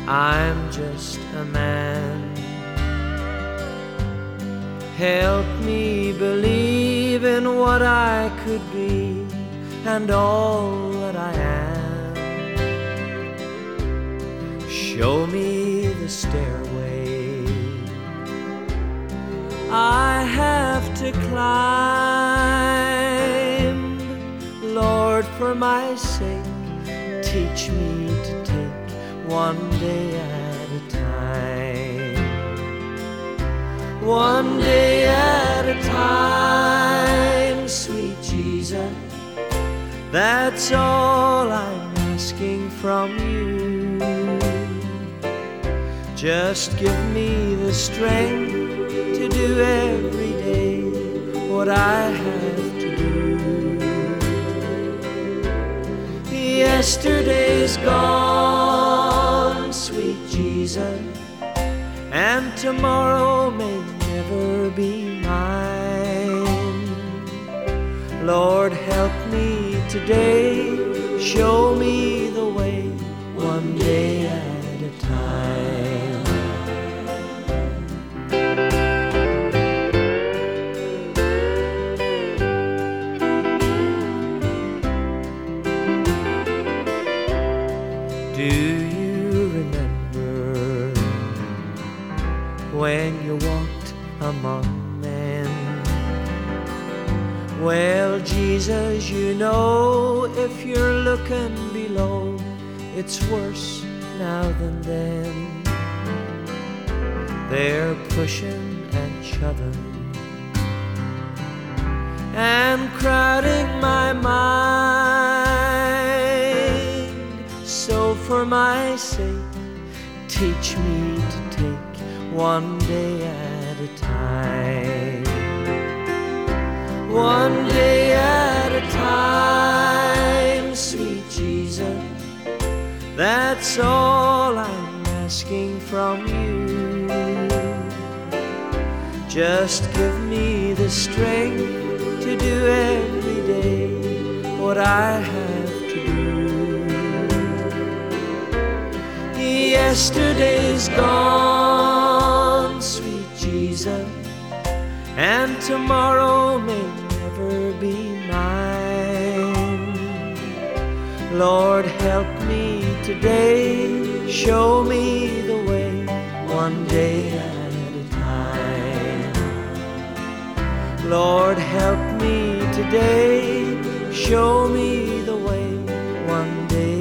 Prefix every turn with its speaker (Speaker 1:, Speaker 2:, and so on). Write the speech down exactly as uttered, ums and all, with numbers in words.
Speaker 1: I'm just a man. Help me believe in what I could be and all that I am. Show me the stairway I have to climb. Lord, for my sake, teach me to take one day at a time. One day at a time, sweet Jesus, that's all I'm asking from you. Just give me the strength to do every day what I have to do. Yesterday's gone, sweet Jesus, and tomorrow may never be mine. Lord, help me today, show me the way, one day at a time. Do you remember when you walked among men? Well, Jesus, you know, if you're looking below, it's worse now than then. They're pushing and shoving and crowding my mind. So for my sake, teach me to take one day at a time. One day at a time, sweet Jesus, that's all I'm asking from you. Just give me the strength to do every day what I have to do. Yesterday's gone, sweet Jesus, and tomorrow may never be mine. Lord, help me today, show me the way, one day at a time. Lord, help me today, show me the way, one day